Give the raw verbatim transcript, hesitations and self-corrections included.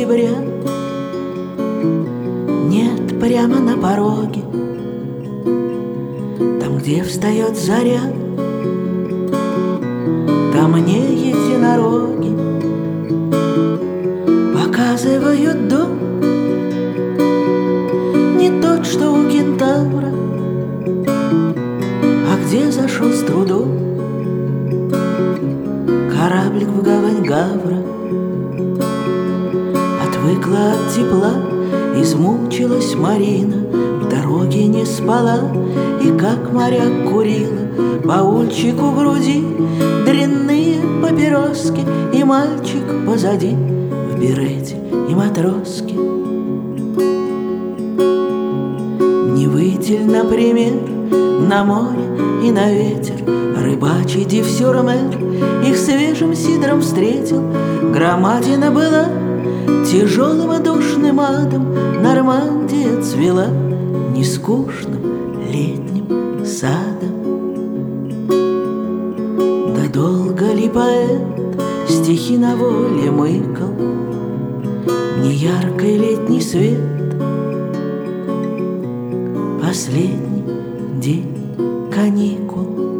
ноября. Нет, прямо на пороге, там, где встает заря, там мне единороги показывают дом, не тот, что у кентавра, а где зашел с трудом кораблик в гавань Гавра. Отвыкла от тепла, измучилась Марина, в дороге не спала и как моряк курила. Баульчик у груди, дрянные папироски, и мальчик позади в берете и матроске. Не выйти, например, на море и на ветер, рыбачий дифсюрмер их свежим сидром встретил. Громадина была тяжелым и душным адом, Нормандия цвела нескучным летним садом. Да долго ли поэт стихи на воле мыкал, неяркий летний свет, последний день каникул.